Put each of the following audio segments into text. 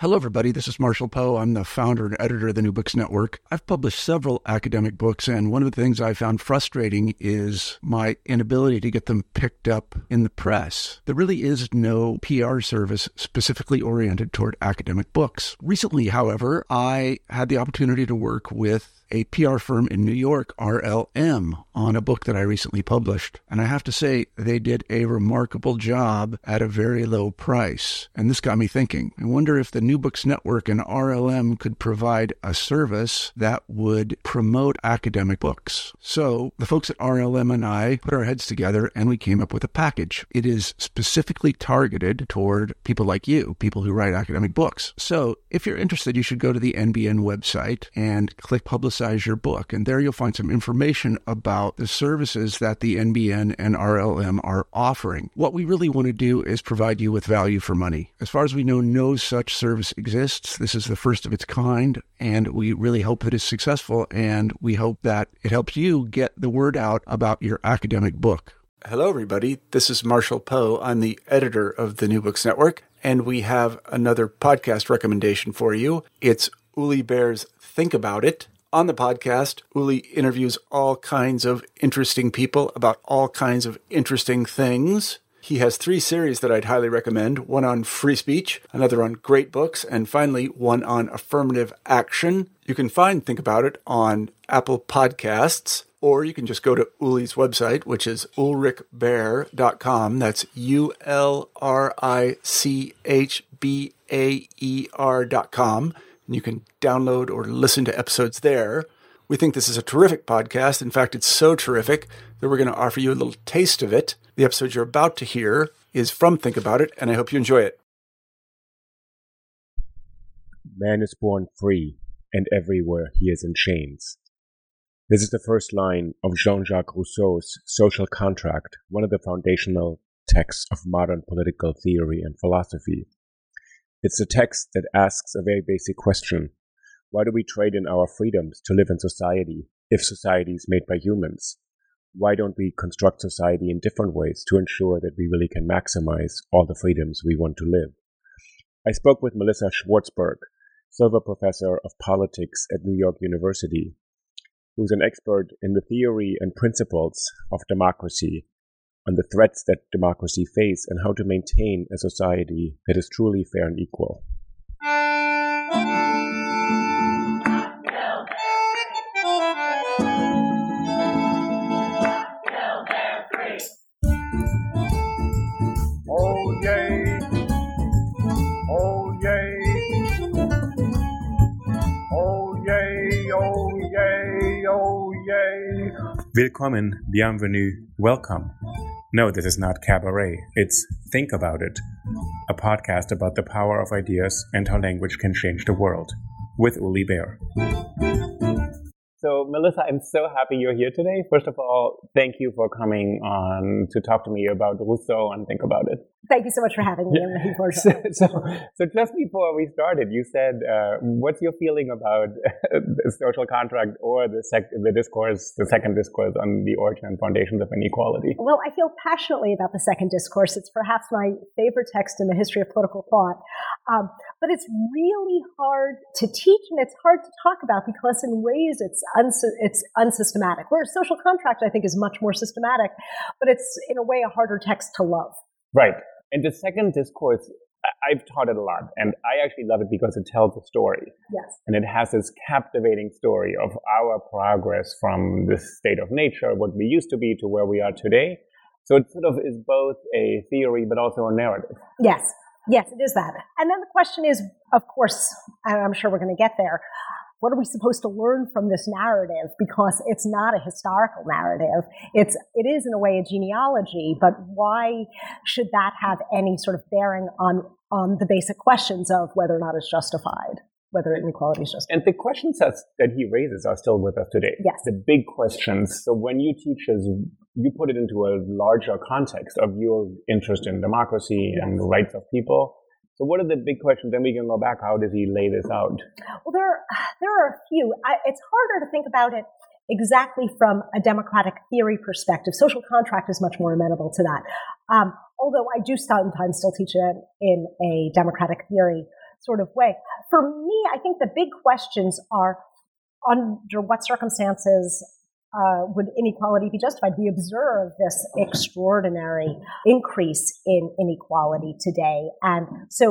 Hello, everybody. This is Marshall Poe. I'm the founder and editor of the New Books Network. I've published several academic books, and one of the things I found frustrating is my inability to get them picked up in the press. There really is no PR service specifically oriented toward academic books. Recently, however, I had the opportunity to work with a PR firm in New York, RLM, on a book that I recently published. And I have to say, they did a remarkable job at a very low price. And this got me thinking. I wonder if the New Books Network and RLM could provide a service that would promote academic books. So the folks at RLM and I put our heads together and we came up with a package. It is specifically targeted toward people like you, people who write academic books. So if you're interested, you should go to the NBN website and click Publicize Your Book. And there you'll find some information about the services that the NBN and RLM are offering. What we really want to do is provide you with value for money. As far as we know, no such service exists. This is the first of its kind, and we really hope that it's successful, and we hope that it helps you get the word out about your academic book. Hello, everybody. This is Marshall Poe. I'm the editor of the New Books Network, and we have another podcast recommendation for you. It's Uli Baer's Think About It. On the podcast, Uli interviews all kinds of interesting people about all kinds of interesting things. He has 3 series that I'd highly recommend, one on free speech, another on great books, and finally, one on affirmative action. You can find Think About It on Apple Podcasts, or you can just go to Uli's website, which is ulrichbaer.com. That's ULRICHBAER.com. And you can download or listen to episodes there. We think this is a terrific podcast. In fact, it's so terrific that we're going to offer you a little taste of it. The episode you're about to hear is from Think About It, and I hope you enjoy it. Man is born free, and everywhere he is in chains. This is the first line of Jean-Jacques Rousseau's Social Contract, one of the foundational texts of modern political theory and philosophy. It's a text that asks a very basic question. Why do we trade in our freedoms to live in society if society is made by humans? Why don't we construct society in different ways to ensure that we really can maximize all the freedoms we want to live? I spoke with Melissa Schwartzberg, Silver Professor of Politics at New York University, who's an expert in the theory and principles of democracy, on the threats that democracy face, and how to maintain a society that is truly fair and equal. Oh yay! Oh yay! Oh yay! Oh yay! Oh yay! Willkommen, bienvenue, welcome. No, this is not cabaret. It's Think About It, a podcast about the power of ideas and how language can change the world, with Uli Baer. So, Melissa, I'm so happy you're here today. First of all, thank you for coming on to talk to me about Rousseau and Think About It. Thank you so much for having me. I'm looking forward to it. So just before we started, you said, what's your feeling about the social contract or the second discourse on the origin and foundations of inequality? Well, I feel passionately about the second discourse. It's perhaps my favorite text in the history of political thought. But it's really hard to teach and it's hard to talk about because in ways it's unsystematic. Whereas social contract, I think, is much more systematic, but it's in a way a harder text to love. Right. And the second discourse, I've taught it a lot, and I actually love it because it tells a story. Yes. And it has this captivating story of our progress from this state of nature, what we used to be, to where we are today. So it sort of is both a theory, but also a narrative. Yes. Yes, it is that. And then the question is, of course, and I'm sure we're going to get there, what are we supposed to learn from this narrative? Because it's not a historical narrative. It is in a way a genealogy, but why should that have any sort of bearing on the basic questions of whether or not it's justified, whether inequality is justified? And the questions that he raises are still with us today. Yes. The big questions. So when you teach us, you put it into a larger context of your interest in democracy and the rights of people. So what are the big questions? Then we can go back. How does he lay this out? Well, there are a few. It's harder to think about it exactly from a democratic theory perspective. Social contract is much more amenable to that. Although I do sometimes still teach it in a democratic theory sort of way. For me, I think the big questions are under what circumstances would inequality be justified? We observe this extraordinary increase in inequality today. And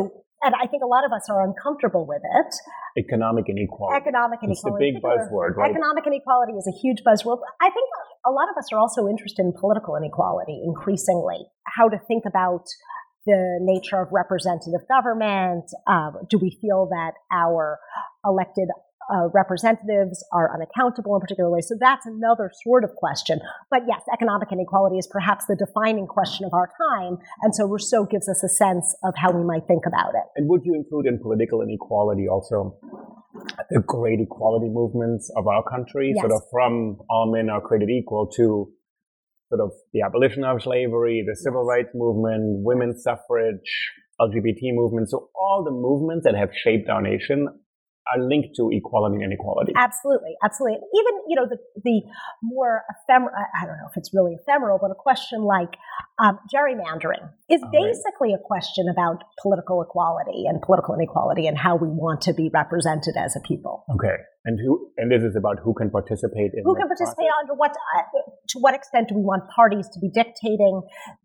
I think a lot of us are uncomfortable with it. Economic inequality. It's the big buzzword, right? Economic inequality is a huge buzzword. I think a lot of us are also interested in political inequality increasingly. How to think about the nature of representative government. Do we feel that our elected representatives are unaccountable in particular ways? So that's another sort of question. But yes, economic inequality is perhaps the defining question of our time. And so Rousseau gives us a sense of how we might think about it. And would you include in political inequality also the great equality movements of our country? Yes. Sort of from all men are created equal to sort of the abolition of slavery, the civil rights movement, women's suffrage, LGBT movement. So all the movements that have shaped our nation are linked to equality and inequality. Absolutely. Even, the more ephemeral, I don't know if it's really ephemeral, but a question like gerrymandering is basically a question about political equality and political inequality and how we want to be represented as a people. Okay. And this is about who can participate in under what, to what extent do we want parties to be dictating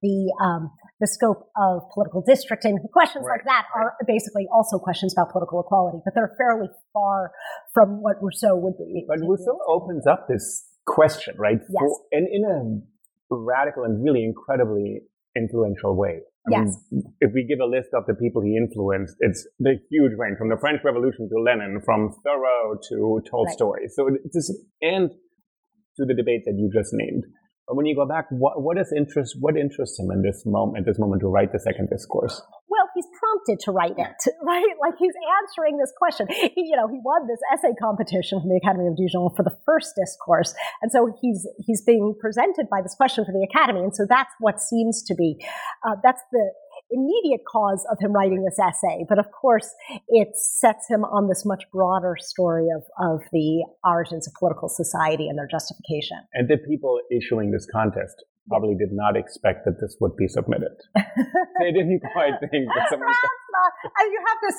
the scope of political districting? Questions like that are basically also questions about political equality, but they're fairly far from what Rousseau would be. But Rousseau opens up this question, right? Yes. And in a radical and really incredibly influential way. I Yes. mean, if we give a list of the people he influenced, it's the huge range from the French Revolution to Lenin, from Thoreau to Tolstoy. Right. So it's just, and to the debate that you just named. But when you go back, what interests him at this moment to write the second discourse? Well, he's prompted to write it, right? Like he's answering this question. He won this essay competition from the Academy of Dijon for the first discourse. And so he's being presented by this question for the Academy. And so that's what seems to be, that's the immediate cause of him writing this essay. But of course, it sets him on this much broader story of the origins of political society and their justification. And the people issuing this contest probably did not expect that this would be submitted. They didn't quite think that someone... You have this,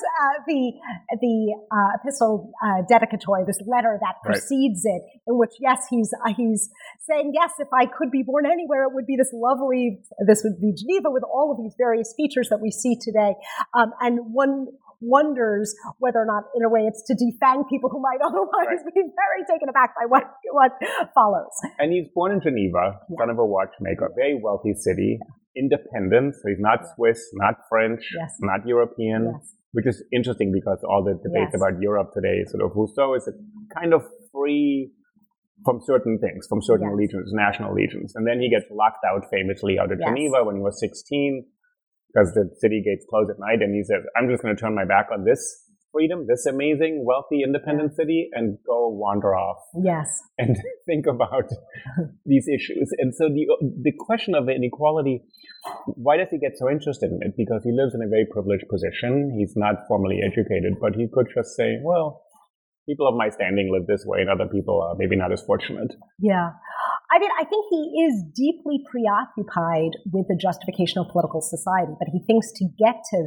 the epistle dedicatory, this letter that precedes it, in which, yes, he's saying, yes, if I could be born anywhere, it would be this would be Geneva with all of these various features that we see today. And one wonders whether or not, in a way, it's to defang people who might otherwise be very taken aback by what follows. And he's born in Geneva, son of a watchmaker, very wealthy city, independent, so he's not Swiss, not French, not European, which is interesting because all the debates about Europe today, sort of Rousseau is kind of free from certain things, from certain allegiance, national allegiance. And then he gets locked out famously out of Geneva when he was 16, because the city gates close at night, and he says, I'm just going to turn my back on this freedom, this amazing, wealthy, independent city, and go wander off. Yes. And think about these issues. And so the question of inequality, why does he get so interested in it? Because he lives in a very privileged position. He's not formally educated, but he could just say, well, people of my standing live this way, and other people are maybe not as fortunate. Yeah. I mean, I think he is deeply preoccupied with the justification of political society, but he thinks to get to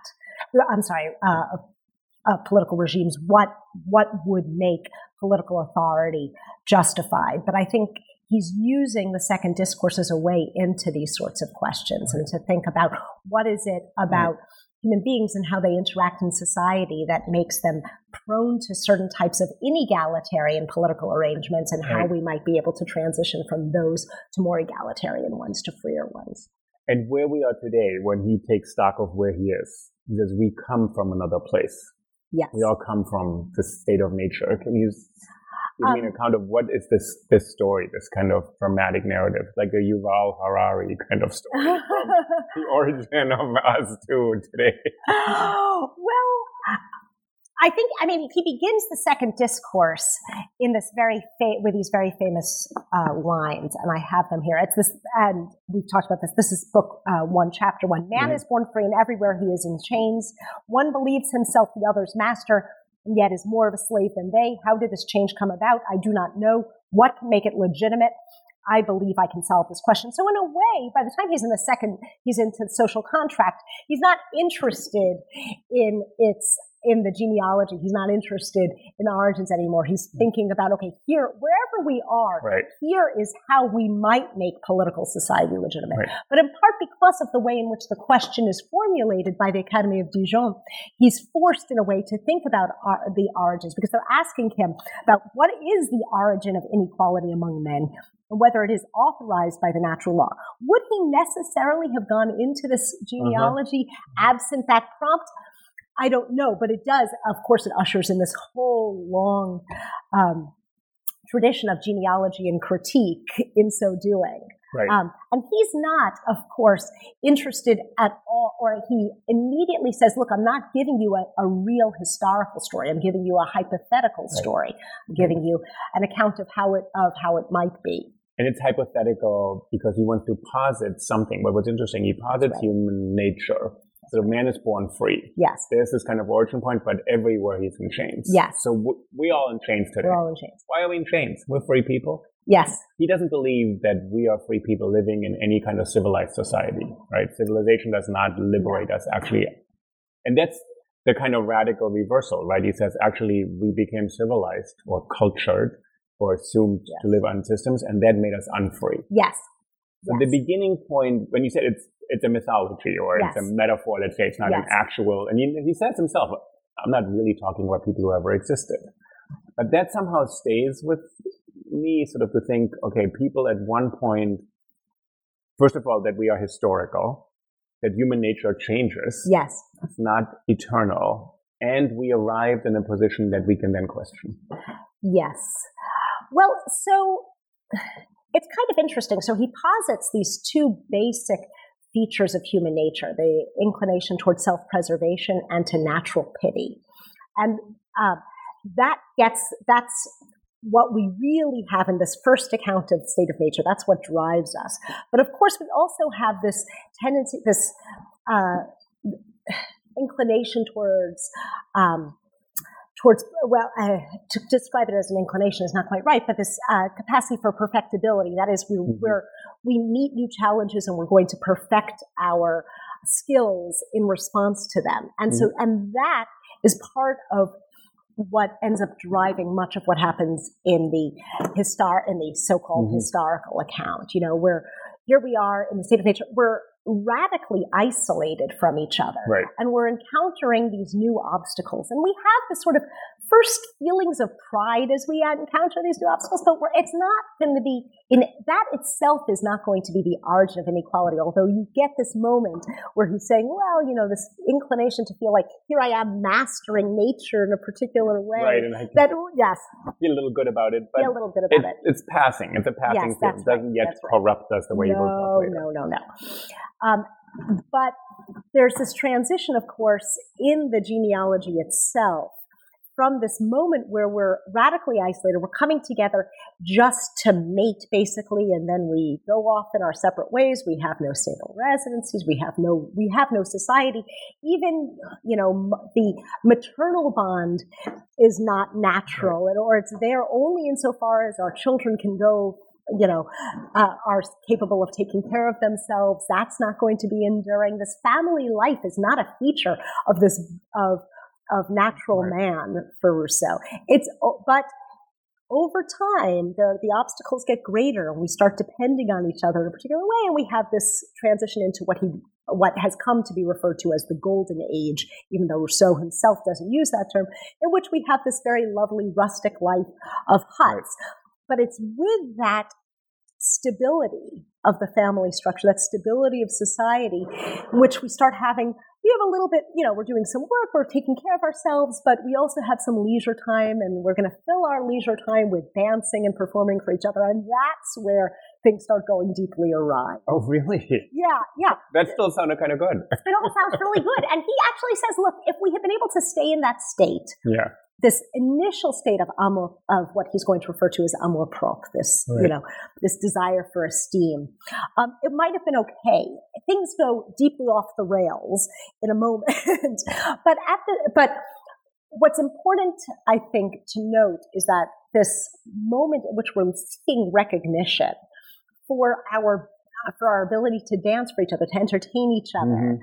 that, political regimes, what would make political authority justified. But I think he's using the second discourse as a way into these sorts of questions and to think about what is it about human beings and how they interact in society that makes them prone to certain types of inegalitarian political arrangements, and how we might be able to transition from those to more egalitarian ones, to freer ones. And where we are today, when he takes stock of where he is, because we come from another place. Yes. We all come from the state of nature. Can you give me an account of what is this story, this kind of dramatic narrative, like a Yuval Harari kind of story from the origin of us to today? Well, he begins the second discourse in this with these very famous lines, and I have them here. It's this, and we've talked about this. This is book 1, chapter 1. Man is born free, and everywhere he is in chains. One believes himself the other's master, and yet is more of a slave than they. How did this change come about? I do not know. What can make it legitimate? I believe I can solve this question. So in a way, by the time he's into the social contract, he's not interested in the genealogy. He's not interested in origins anymore. He's thinking about, okay, here, wherever we are, Right. here is how we might make political society legitimate. Right. But in part because of the way in which the question is formulated by the Academy of Dijon, he's forced in a way to think about the origins, because they're asking him about what is the origin of inequality among men, and whether it is authorized by the natural law. Would he necessarily have gone into this genealogy absent that prompt? I don't know, but it does, of course, it ushers in this whole long tradition of genealogy and critique in so doing. Right. And he's not, of course, interested at all, or he immediately says, look, I'm not giving you a real historical story. I'm giving you a hypothetical story. I'm giving you an account of how it might be. And it's hypothetical because he wants to posit something. But what's interesting, he posits human nature. So man is born free. Yes. There's this kind of origin point, but everywhere he's in chains. Yes. So we all in chains today. We're all in chains. Why are we in chains? We're free people. Yes. He doesn't believe that we are free people living in any kind of civilized society, right? Civilization does not liberate us, actually. And that's the kind of radical reversal, right? He says, actually, we became civilized or cultured or assumed to live on systems, and that made us unfree. Yes. So the beginning point, when you said it's a mythology or it's a metaphor, let's say it's not an actual, and he says himself, I'm not really talking about people who ever existed. But that somehow stays with me, sort of to think, okay, people at one point, first of all, that we are historical, that human nature changes. Yes. It's not eternal. And we arrived in a position that we can then question. Yes. Well, so it's kind of interesting. So he posits these two basic features of human nature, the inclination towards self-preservation and to natural pity. And that's what we really have in this first account of the state of nature. That's what drives us. But of course, we also have this tendency, this inclination towards to describe it as an inclination is not quite right, but this capacity for perfectibility. That is, we meet new challenges and we're going to perfect our skills in response to them. And so, and that is part of what ends up driving much of what happens in the so-called historical account. You know, here we are in the state of nature. We're radically isolated from each other. Right. And we're encountering these new obstacles. And we have this sort of first feelings of pride as we encounter these new obstacles, but it's not going to be, that itself is not going to be the origin of inequality, although you get this moment where he's saying, well, you know, this inclination to feel like, here I am mastering nature in a particular way. Right, and I feel a little good about it, but feel a little good about it. It's passing. It's a passing thing. It doesn't yet corrupt us the way you will talk later. No. But there's this transition, of course, in the genealogy itself from this moment where we're radically isolated, we're coming together just to mate, basically, and then we go off in our separate ways. We have no stable residencies. We have no society. Even, you know, the maternal bond is not natural, or it's there only insofar as our children can go, you know, are capable of taking care of themselves. That's not going to be enduring. This family life is not a feature of this, of natural man for Rousseau. But over time, the obstacles get greater and we start depending on each other in a particular way. And we have this transition into what has come to be referred to as the Golden Age, even though Rousseau himself doesn't use that term, in which we have this very lovely rustic life of huts. But it's with that stability of the family structure, that stability of society, in which we have a little bit, you know, we're doing some work, we're taking care of ourselves, but we also have some leisure time, and we're going to fill our leisure time with dancing and performing for each other. And that's where things start going deeply awry. Oh, really? Yeah. That still sounded kind of good. It all sounds really good. And he actually says, look, if we had been able to stay in that state, this initial state of amour, of what he's going to refer to as amour propre, this, you know, this desire for esteem, it might have been okay. Things go deeply off the rails in a moment, but what's important, I think, to note is that this moment in which we're seeking recognition for our ability to dance for each other, to entertain each other.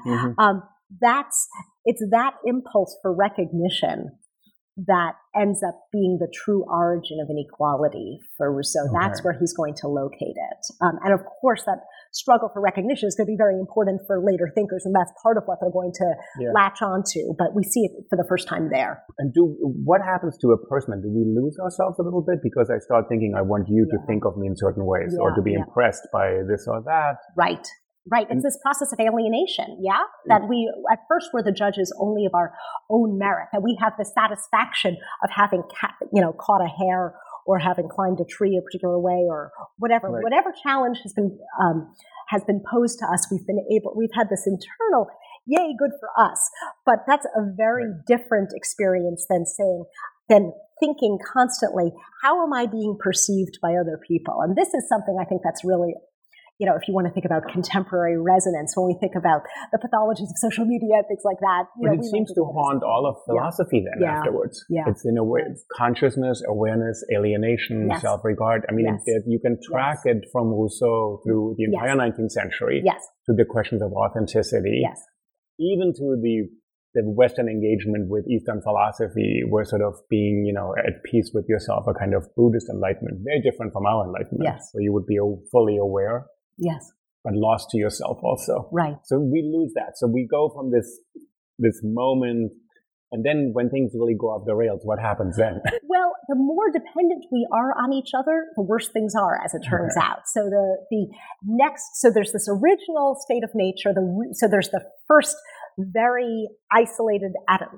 It's that impulse for recognition that ends up being the true origin of inequality for Rousseau. Okay. That's where he's going to locate it. And of course, that struggle for recognition is going to be very important for later thinkers, and that's part of what they're going to latch onto. But we see it for the first time there. And what happens to a person? Do we lose ourselves a little bit? Because I start thinking, I want you to think of me in certain ways, or to be impressed by this or that. Right. Right. It's this process of alienation, that we, at first, we're the judges only of our own merit, that we have the satisfaction of having, caught a hare or having climbed a tree a particular way or whatever. Right. Whatever challenge has been posed to us, we've had this internal, yay, good for us. But that's a very different experience than thinking constantly, how am I being perceived by other people? And this is something I think that's really, if you want to think about contemporary resonance, when we think about the pathologies of social media, things like that. But it seems to haunt all of philosophy then afterwards. Yeah. It's in a way, consciousness, awareness, alienation, self-regard. I mean, you can track it from Rousseau through the entire 19th century to the questions of authenticity, even to the Western engagement with Eastern philosophy, where sort of being, at peace with yourself, a kind of Buddhist enlightenment, very different from our enlightenment, where you would be fully aware. Yes. But lost to yourself also. Right. So we lose that. So we go from this moment, and then when things really go off the rails, what happens then? Well, the more dependent we are on each other, the worse things are, as it turns out. So so there's this original state of nature. So there's the first very isolated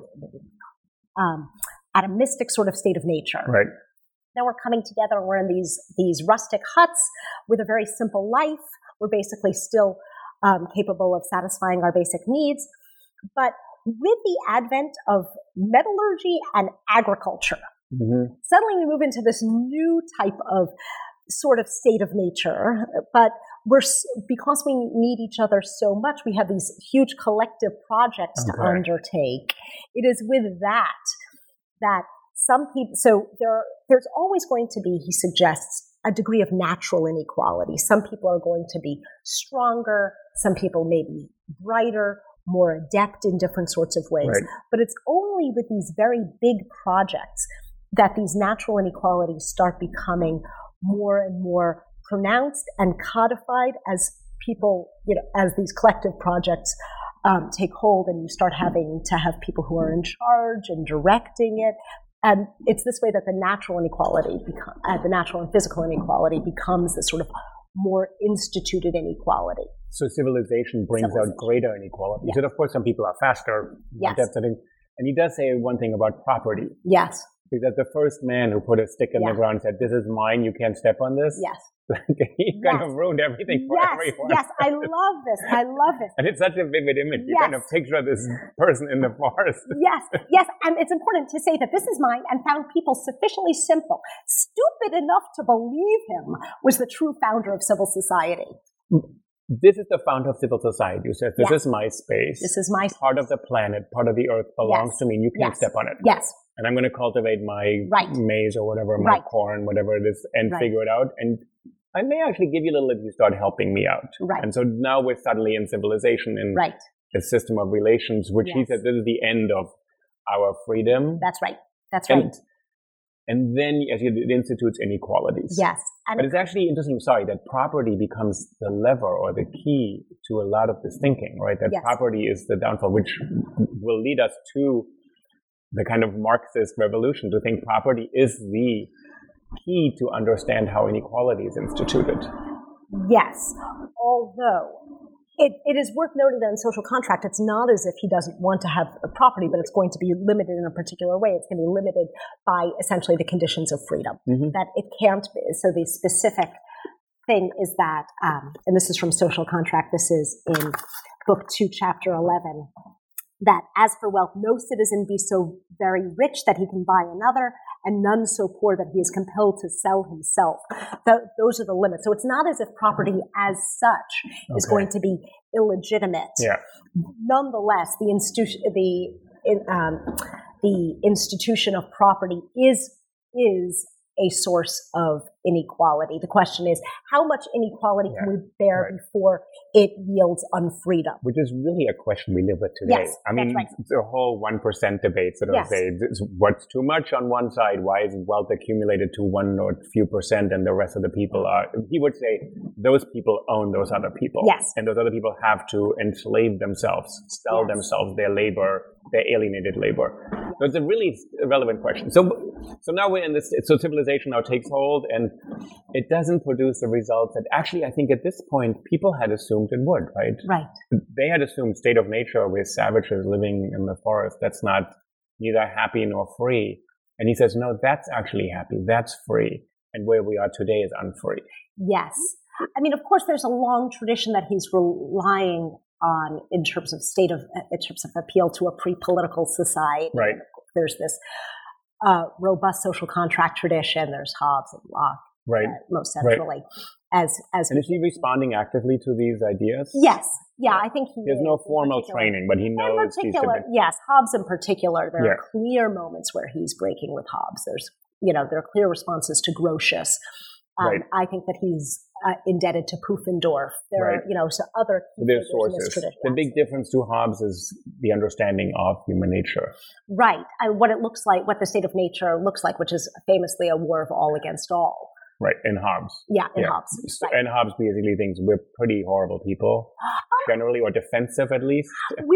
atomistic sort of state of nature. Right. Now we're coming together and we're in these rustic huts with a very simple life. We're basically still capable of satisfying our basic needs. But with the advent of metallurgy and agriculture, suddenly we move into this new type of sort of state of nature. But because we need each other so much, we have these huge collective projects to undertake. It is with that some people, so there's always going to be, he suggests, a degree of natural inequality. Some people are going to be stronger. Some people may be brighter, more adept in different sorts of ways. Right. But it's only with these very big projects that these natural inequalities start becoming more and more pronounced and codified as people, as these collective projects take hold, and you start having to have people who are in charge and directing it. And it's this way that the natural inequality, the natural and physical inequality, becomes this sort of more instituted inequality. So civilization brings out greater inequality. Yes. And of course, some people are faster. Yes. And he does say one thing about property. Yes. Because the first man who put a stick in the ground said, "This is mine, you can't step on this." Yes. He kind of ruined everything for everyone. Yes, I love this. And it's such a vivid image. You kind of picture this person in the forest. Yes. And it's important to say that this is mine, and found people sufficiently simple, stupid enough to believe him was the true founder of civil society. This is the founder of civil society who says, this is my space. This is my part of the planet, part of the earth belongs to me, and you can't step on it. Yes. And I'm going to cultivate my maize or whatever, my corn, whatever it is, and figure it out. And I may actually give you a little if you start helping me out. Right. And so now we're suddenly in civilization, in a system of relations, which he says this is the end of our freedom. That's right. And then as it institutes inequalities. Yes. But it's actually interesting, that property becomes the lever or the key to a lot of this thinking, right? That property is the downfall, which will lead us to the kind of Marxist revolution, to think property is the key to understand how inequality is instituted. Yes. Although it is worth noting that in Social Contract, it's not as if he doesn't want to have a property, but it's going to be limited in a particular way. It's going to be limited by essentially the conditions of freedom. That it can't be. So the specific thing is that, and this is from Social Contract, this is in Book 2, Chapter 11, that as for wealth, no citizen be so very rich that he can buy another, and none so poor that he is compelled to sell himself. Those are the limits. So it's not as if property as such is going to be illegitimate. Yeah. Nonetheless, the institution of property is a source of inequality. The question is, how much inequality can we bear before it yields unfreedom? Which is really a question we live with today. Yes, I mean, that's right. the whole 1% debate sort of say, what's too much on one side? Why is wealth accumulated to one or few percent and the rest of the people are, he would say, those people own those other people. Yes. And those other people have to enslave themselves, sell themselves, their labor, their alienated labor. So it's a really relevant question. So now we're in this, so civilization now takes hold and it doesn't produce the results that actually I think at this point people had assumed it would, right? Right. They had assumed state of nature with savages living in the forest. That's not neither happy nor free. And he says, no, that's actually happy. That's free. And where we are today is unfree. Yes. I mean, of course, there's a long tradition that he's relying on in terms of appeal to a pre-political society. Right. There's this robust social contract tradition. There's Hobbes and Locke, right, most centrally. Right. And is he responding actively to these ideas? Yes. Yeah, I think he has no formal training, but he knows these debates. Yes, Hobbes in particular. There are clear moments where he's breaking with Hobbes. There are clear responses to Grotius. Right. I think that he's indebted to Pufendorf. There are, so other there's sources. The big difference to Hobbes is the understanding of human nature. Right. And what it looks like, what the state of nature looks like, which is famously a war of all against all. Right, in Hobbes. Yeah, in Hobbes. Right. And Hobbes basically thinks we're pretty horrible people, generally, or defensive at least.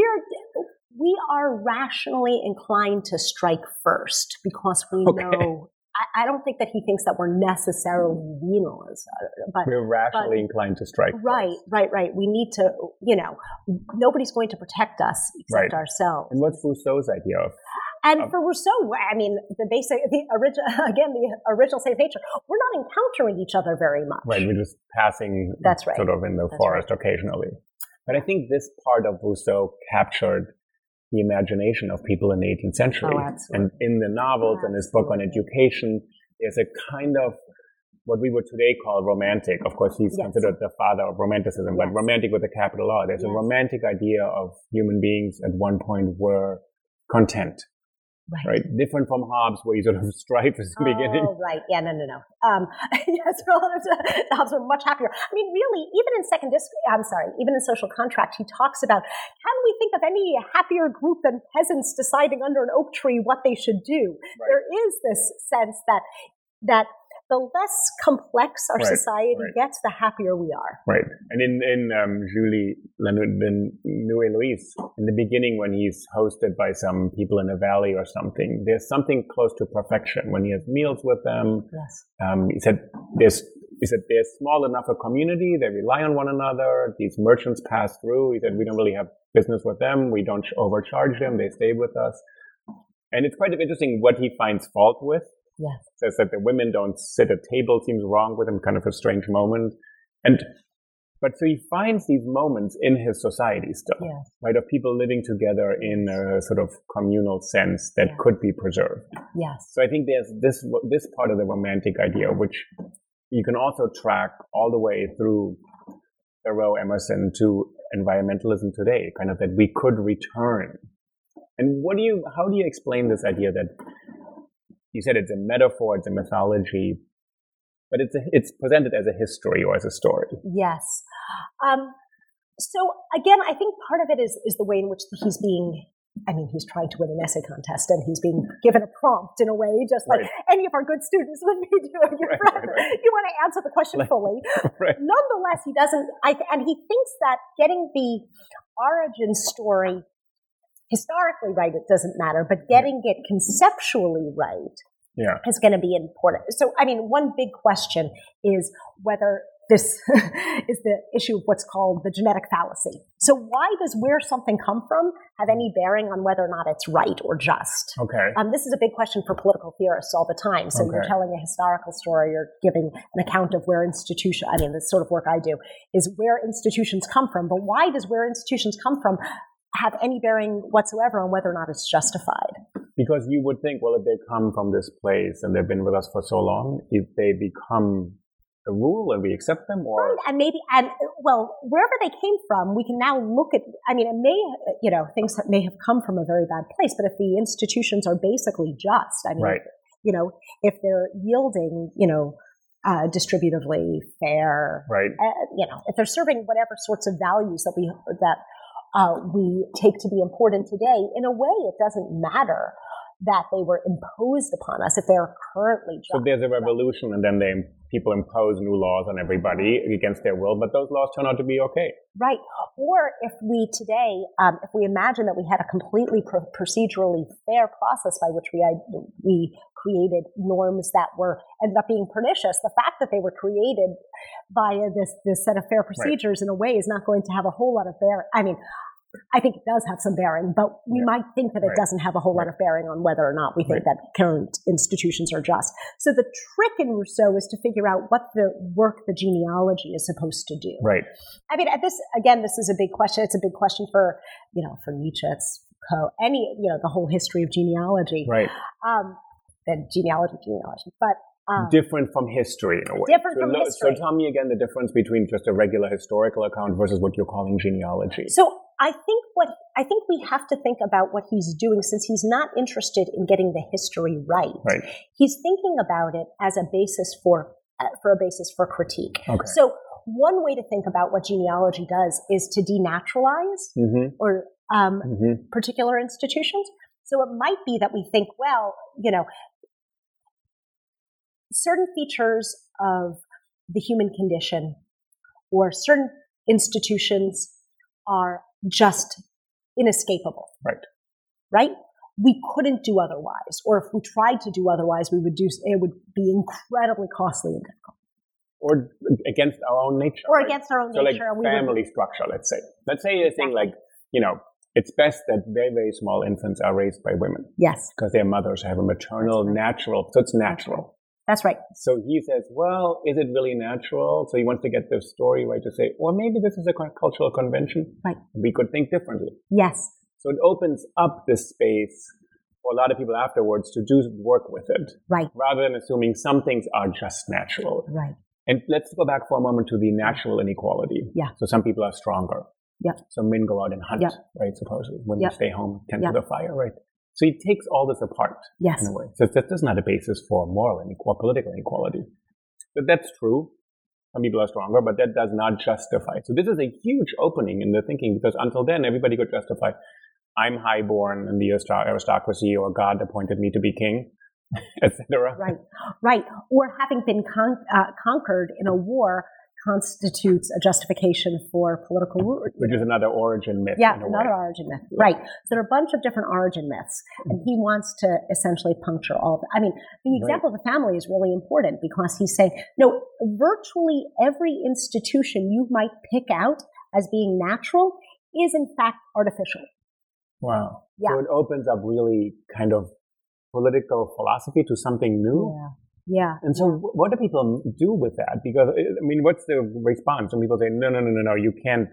We are rationally inclined to strike first because we know. I don't think that he thinks that we're necessarily venalist, but we're rationally inclined to strike. Right. We need to, nobody's going to protect us except ourselves. And what's Rousseau's idea of? And for Rousseau, I mean, the original state of nature, we're not encountering each other very much. Right, we're just passing sort of in the forest occasionally. But I think this part of Rousseau captured the imagination of people in the 18th century. And in the novels and his book on education, there's a kind of what we would today call romantic. Of course, he's considered the father of romanticism, but romantic with a capital R. There's a romantic idea of human beings at one point were content. Right. Different from Hobbes, where you sort of strife at the beginning. Oh, right. Yeah, no. Yes, Hobbes were much happier. I mean, really, even in Social Contract, he talks about, can we think of any happier group than peasants deciding under an oak tree what they should do? Right. There is this sense that the less complex our society gets, the happier we are. Right. And in Julie Nuit-Héloïse, in the beginning when he's hosted by some people in a valley or something, there's something close to perfection. When he has meals with them, he said there's small enough a community, they rely on one another, these merchants pass through. He said we don't really have business with them, we don't overcharge them, they stay with us. And it's quite interesting what he finds fault with. Yes. Says that the women don't sit at table, seems wrong with him, kind of a strange moment. But so he finds these moments in his society still, right, of people living together in a sort of communal sense that could be preserved. Yes. So I think there's this part of the romantic idea, which you can also track all the way through Thoreau, Emerson to environmentalism today, kind of that we could return. And how do you explain this idea that you said it's a metaphor, it's a mythology, but it's presented as a history or as a story? Yes. So again, I think part of it is the way in which he's trying to win an essay contest and he's being given a prompt in a way, just like any of our good students would be doing. You want to answer the question fully. Nonetheless, he doesn't, and he thinks that getting the origin story historically right, it doesn't matter, but getting it conceptually right is going to be important. So, I mean, one big question is whether this is the issue of what's called the genetic fallacy. So why does where something come from have any bearing on whether or not it's right or just? Okay. This is a big question for political theorists all the time. So you're telling a historical story, you're giving an account of where the sort of work I do is where institutions come from. But why does where institutions come from have any bearing whatsoever on whether or not it's justified? Because you would think, well, if they come from this place and they've been with us for so long, if they become a rule and we accept them, or wherever they came from, we can now look at. I mean, it may, things that may have come from a very bad place, but if the institutions are basically just, if they're yielding, distributively fair, Right. If they're serving whatever sorts of values that we take to be important today, in a way, it doesn't matter that they were imposed upon us if they're currently just. So there's a revolution, and then people impose new laws on everybody against their will, but those laws turn out to be okay. Right. Or if we today, if we imagine that we had a completely procedurally fair process by which we created norms that ended up being pernicious, the fact that they were created via this set of fair procedures in a way is not going to have a whole lot of bearing. I mean, I think it does have some bearing, but we might think that it doesn't have a whole lot of bearing on whether or not we think that current institutions are just. So the trick in Rousseau is to figure out what the work the genealogy is supposed to do. Right. I mean, this is a big question. It's a big question for Nietzsche, it's the whole history of genealogy. Right. The genealogy, but different from history in a way. Different from history. So tell me again the difference between just a regular historical account versus what you're calling genealogy. So I think we have to think about what he's doing, since he's not interested in getting the history right. Right. He's thinking about it as a basis for critique. Okay. So one way to think about what genealogy does is to denaturalize or particular institutions. So it might be that we think, well, certain features of the human condition or certain institutions are just inescapable. Right. Right? We couldn't do otherwise. Or if we tried to do otherwise, it would be incredibly costly and difficult. Or against our own nature. Or against our own nature. So like family structure, let's say. Let's say a thing like, it's best that very, very small infants are raised by women. Yes. Because their mothers have a maternal, natural, so it's natural. That's right. So he says, well, is it really natural? So he wants to get the story right to say, well, maybe this is a cultural convention. Right. We could think differently. Yes. So it opens up this space for a lot of people afterwards to do work with it. Right. Rather than assuming some things are just natural. Right. And let's go back for a moment to the natural inequality. Yeah. So some people are stronger. Yep. So men go out and hunt, yep. right, supposedly. Women yep. stay home, tend yep. to the fire, right? So he takes all this apart. Yes. In a way. So that's not a basis for moral inequality, political inequality. But that's true. Some people are stronger, but that does not justify. So this is a huge opening in the thinking, because until then, everybody could justify, I'm highborn in the aristocracy, or God appointed me to be king, etc. Right, right. Or having been conquered in a war constitutes a justification for political rule. Which is another origin myth. Yeah, another origin myth. Right. So there are a bunch of different origin myths, and he wants to essentially puncture all of it. I mean, the example of the family is really important, because he's saying, no, virtually every institution you might pick out as being natural is in fact artificial. Wow. Yeah. So it opens up really kind of political philosophy to something new. Yeah. Yeah. And so what do people do with that? Because, I mean, what's the response? Some people say, no, you can't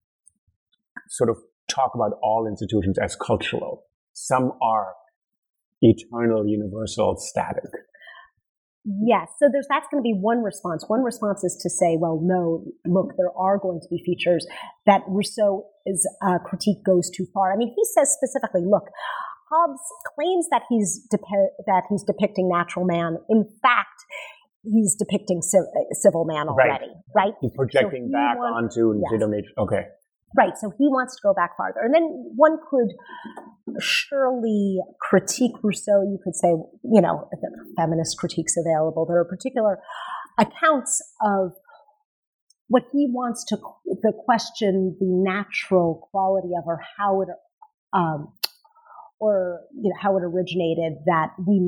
sort of talk about all institutions as cultural. Some are eternal, universal, static. Yes. So that's going to be one response. One response is to say, well, no, look, there are going to be features that Rousseau's critique goes too far. I mean, he says specifically, look, Hobbes claims that he's depicting natural man. In fact, he's depicting civil man already, right? He's projecting back onto nature. Okay. Right. So he wants to go back farther. And then one could surely critique Rousseau. You could say, the feminist critiques available. There are particular accounts of what he wants to question the natural quality of, or how it how it originated, that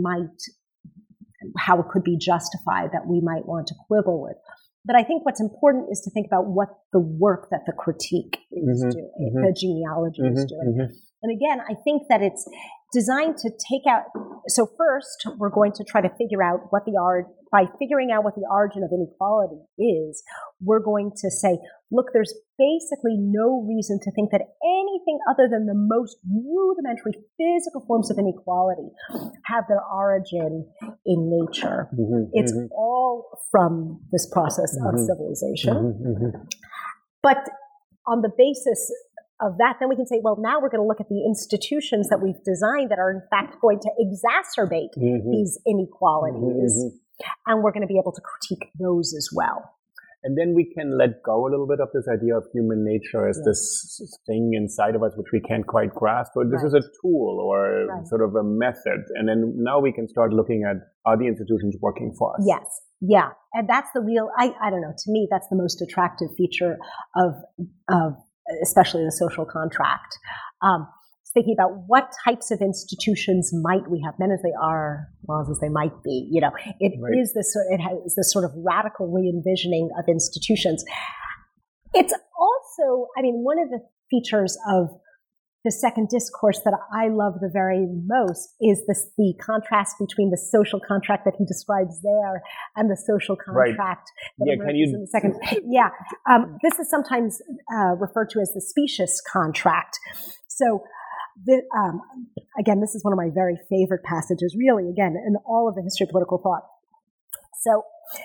how it could be justified, that we might want to quibble with. But I think what's important is to think about what the work that the critique is doing, the genealogy is doing. And again, I think that it's designed to take out. So first, we're going to try to figure out by figuring out what the origin of inequality is, we're going to say, look, there's basically no reason to think that anything other than the most rudimentary physical forms of inequality have their origin in nature. It's all from this process of civilization. But on the basis of that, then we can say, well, now we're going to look at the institutions that we've designed that are in fact going to exacerbate these inequalities. And we're going to be able to critique those as well. And then we can let go a little bit of this idea of human nature as this thing inside of us which we can't quite grasp. Or this is a tool or sort of a method. And then now we can start looking at, are the institutions working for us? Yes. Yeah. And that's the real, I don't know, to me, that's the most attractive feature of especially the social contract. Thinking about what types of institutions might we have, men as they are, laws as they might be. You know, it is this. It has this sort of radical re-envisioning of institutions. It's also, I mean, one of the features of the second discourse that I love the very most is the contrast between the social contract that he describes there and the social contract that emerges in the second. This is sometimes referred to as the specious contract. So. Again, this is one of my very favorite passages, really, again, in all of the history of political thought. So,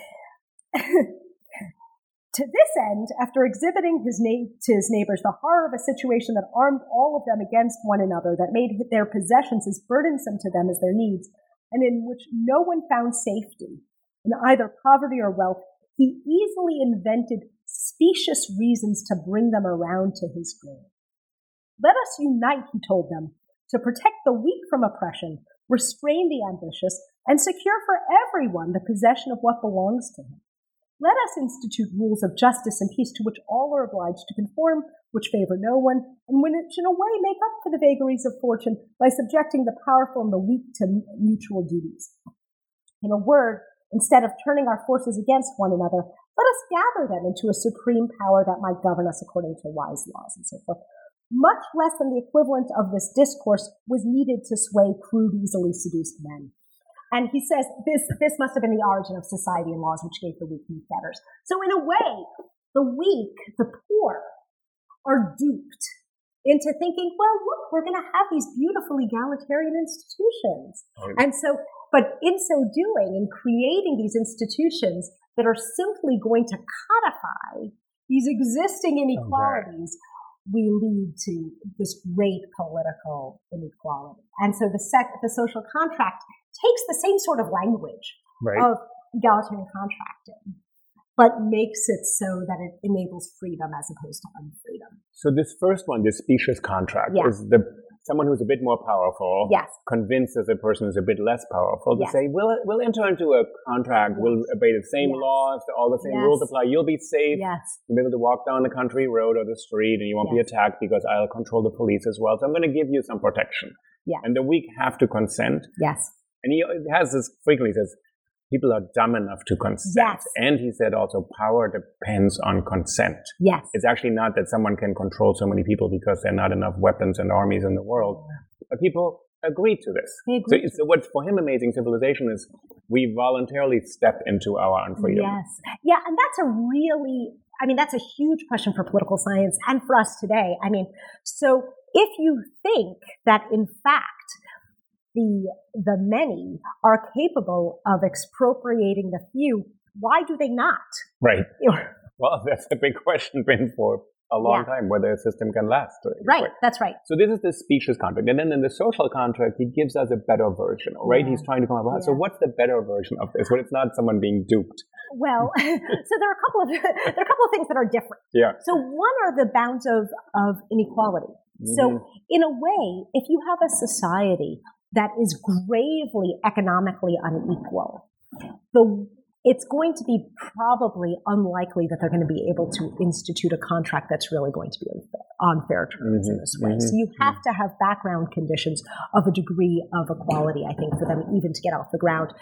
to this end, after exhibiting to his neighbors the horror of a situation that armed all of them against one another, that made their possessions as burdensome to them as their needs, and in which no one found safety in either poverty or wealth, he easily invented specious reasons to bring them around to his goal. Let us unite, he told them, to protect the weak from oppression, restrain the ambitious, and secure for everyone the possession of what belongs to him. Let us institute rules of justice and peace to which all are obliged to conform, which favor no one, and which in a way make up for the vagaries of fortune by subjecting the powerful and the weak to mutual duties. In a word, instead of turning our forces against one another, let us gather them into a supreme power that might govern us according to wise laws and so forth. Much less than the equivalent of this discourse was needed to sway crude, easily seduced men. And he says this must have been the origin of society and laws which gave the weak new fetters. So in a way, the weak, the poor, are duped into thinking, well, look, we're going to have these beautiful egalitarian institutions. And so, but in so doing, in creating these institutions that are simply going to codify these existing inequalities, we lead to this great political inequality. And so the social contract takes the same sort of language of egalitarian contracting, but makes it so that it enables freedom as opposed to unfreedom. So this first one, this specious contract, is someone who's a bit more powerful, convinces a person who's a bit less powerful to say, we'll enter into a contract, we'll obey the same laws, all the same rules apply, you'll be safe, you'll be able to walk down the country road or the street and you won't be attacked because I'll control the police as well, so I'm going to give you some protection. And the weak have to consent. And he has this frequently, says, people are dumb enough to consent. And he said also power depends on consent. It's actually not that someone can control so many people because there are not enough weapons and armies in the world. But people agree to this. So what's for him amazing civilization is we voluntarily step into our unfreedom. And that's a huge question for political science and for us today. I mean, so if you think that in fact the many are capable of expropriating the few, why do they not? Well, that's a big question been for a long time, whether a system can last. That's right. So this is the specious contract. And then in the social contract, he gives us a better version, He's trying to come up with, so what's the better version of this, when it's not someone being duped? Well, so there are a couple of things that are different. So one are the bounds of inequality. So in a way, if you have a society that is gravely economically unequal, it's going to be probably unlikely that they're going to be able to institute a contract that's really going to be on fair terms in this way. So you have to have background conditions of a degree of equality, I think, for them even to get off the ground.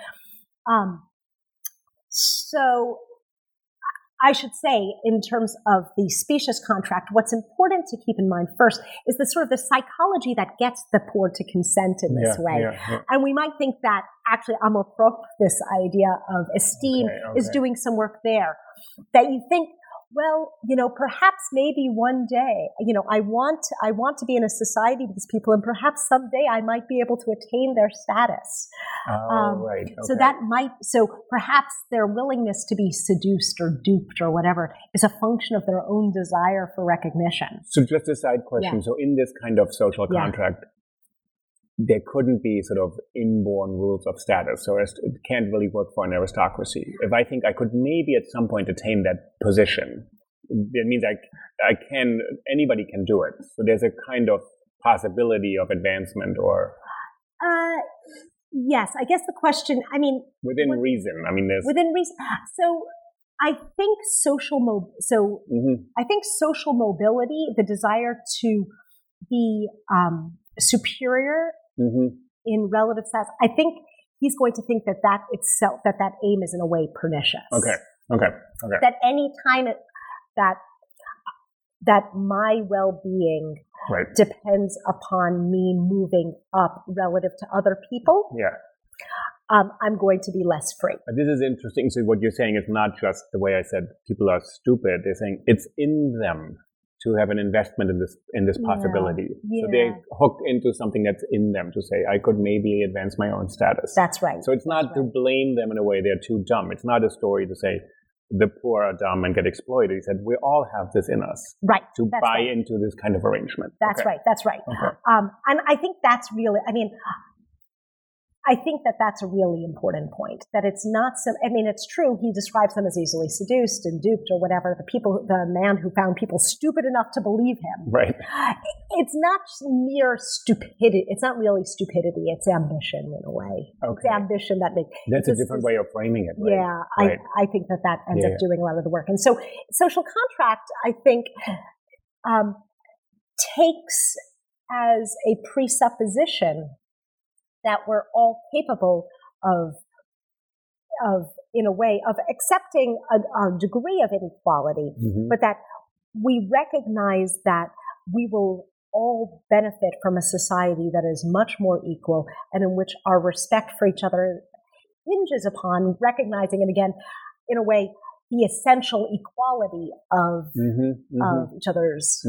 So I should say, in terms of the specious contract, what's important to keep in mind first is the sort of the psychology that gets the poor to consent in this way. And we might think that actually amour propre, this idea of esteem, is doing some work there. That you think, Well, perhaps maybe one day, I want to be in a society with these people, and perhaps someday I might be able to attain their status. Right. Okay. So perhaps their willingness to be seduced or duped or whatever is a function of their own desire for recognition. So just a side question. Yeah. So in this kind of social contract, there couldn't be sort of inborn rules of status. So it can't really work for an aristocracy. If I think I could maybe at some point attain that position, that means anybody can do it. So there's a kind of possibility of advancement or... Yes, I guess the question, within reason. There's... Within reason. So I think social mobility, the desire to be superior in relative status, I think he's going to think that itself, that aim is in a way pernicious. Okay. That any time that my well-being depends upon me moving up relative to other people. Yeah. I'm going to be less free. This is interesting. So what you're saying is not just the way I said people are stupid. They're saying it's in them to have an investment in this possibility. Yeah. So they hook into something that's in them to say, I could maybe advance my own status. That's right. So it's not to blame them in a way they're too dumb. It's not a story to say the poor are dumb and get exploited. He said, we all have this in us. Right. To buy into this kind of arrangement. That's right. Okay. And I think that's really, I think that's a really important point, that it's not it's true, he describes them as easily seduced and duped or whatever, the man who found people stupid enough to believe him. Right. It's not mere stupidity. It's not really stupidity. It's ambition in a way. Okay. It's ambition that makes... That's a different way of framing it. Right? Yeah. Right. I think that ends up doing a lot of the work. And so social contract, I think, takes as a presupposition that we're all capable of in a way, of accepting a degree of inequality, but that we recognize that we will all benefit from a society that is much more equal and in which our respect for each other hinges upon recognizing, and again, in a way, the essential equality of each other's,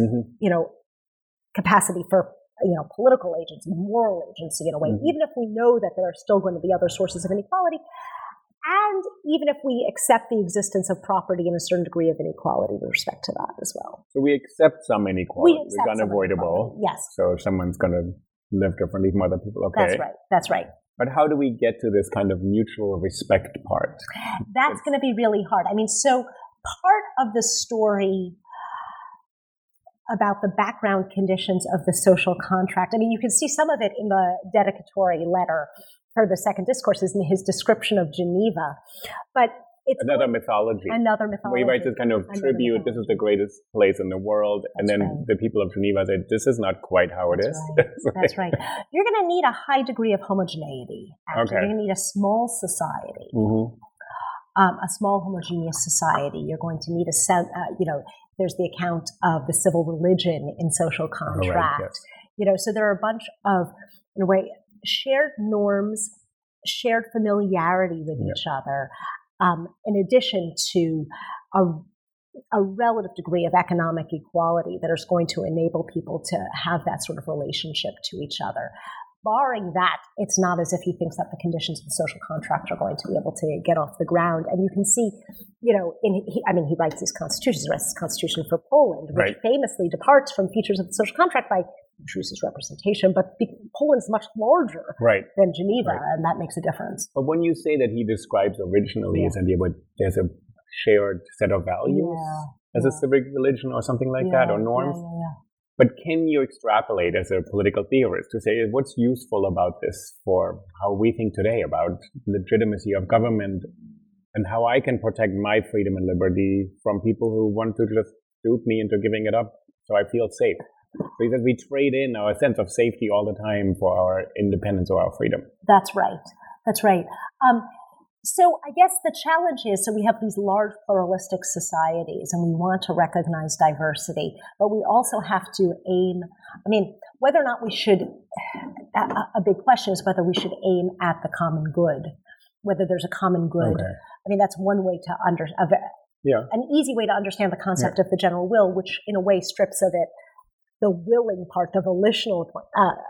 capacity for political agency, moral agency in a way, even if we know that there are still going to be other sources of inequality, and even if we accept the existence of property and a certain degree of inequality with respect to that as well. So we accept some inequality. It's unavoidable. Yes. So if someone's going to live differently from other people, okay. That's right. But how do we get to this kind of mutual respect part? That's going to be really hard. So part of the story about the background conditions of the social contract. You can see some of it in the dedicatory letter for the second discourse, is in his description of Geneva. But it's another mythology. Where he writes this kind of tribute, this is the greatest place in the world. And then the people of Geneva say, this is not quite how it is. That's right. You're going to need a high degree of homogeneity. Actually. Okay. You're going to need a small society. A small homogeneous society. You're going to need there's the account of the civil religion in social contract. So there are a bunch of, in a way, shared norms, shared familiarity with each other, in addition to a relative degree of economic equality that is going to enable people to have that sort of relationship to each other. Barring that, it's not as if he thinks that the conditions of the social contract are going to be able to get off the ground. And you can see, he writes these constitutions. He writes this constitution for Poland, which famously departs from features of the social contract by Druce's representation, but Poland's much larger than Geneva, and that makes a difference. But when you say that he describes originally his idea, but there's a shared set of values as a civic religion or something like that, or norms. But can you extrapolate as a political theorist to say what's useful about this for how we think today about legitimacy of government and how I can protect my freedom and liberty from people who want to just dupe me into giving it up so I feel safe? Because we trade in our sense of safety all the time for our independence or our freedom. That's right. So I guess the challenge is, we have these large pluralistic societies and we want to recognize diversity, but we also have to aim, whether or not we should, a big question is whether we should aim at the common good, whether there's a common good. That's one way to an easy way to understand the concept of the general will, which in a way strips of it the willing part, the volitional point.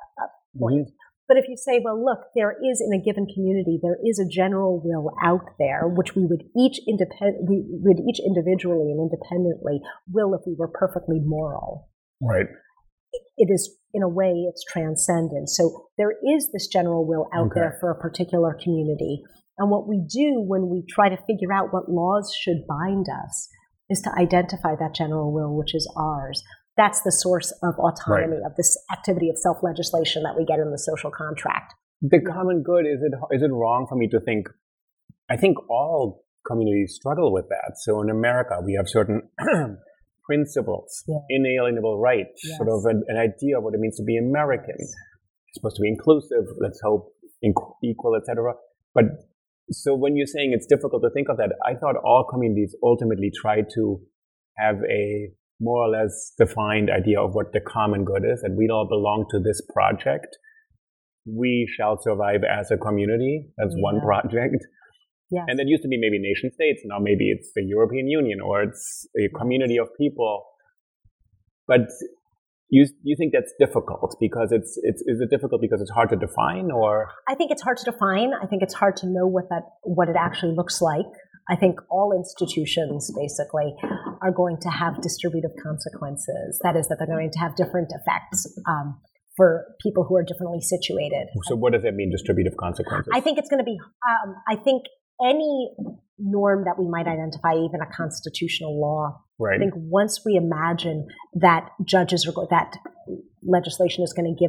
But if you say, well, look, there is in a given community, there is a general will out there, which we would each individually and independently will if we were perfectly moral. Right. It is, in a way, it's transcendent. So there is this general will out there for a particular community. And what we do when we try to figure out what laws should bind us is to identify that general will, which is ours. That's the source of autonomy, of this activity of self-legislation that we get in the social contract. The common good, is it wrong for me to think, I think all communities struggle with that. So in America, we have certain principles, inalienable rights, sort of an idea of what it means to be American. It's supposed to be inclusive, let's hope equal, etc. But so when you're saying it's difficult to think of that, I thought all communities ultimately try to have a more or less defined idea of what the common good is, and we all belong to this project. We shall survive as a community. That's one project. Yes. And that used to be maybe nation states. Now maybe it's the European Union or it's a community of people. But you think that's difficult because is it difficult because it's hard to define, or? I think it's hard to define. I think it's hard to know what it actually looks like. I think all institutions basically are going to have distributive consequences. That is, that they're going to have different effects for people who are differently situated. So what does that mean, distributive consequences? I think it's going to be, I think any norm that we might identify, even a constitutional law, I think once we imagine that that legislation is going to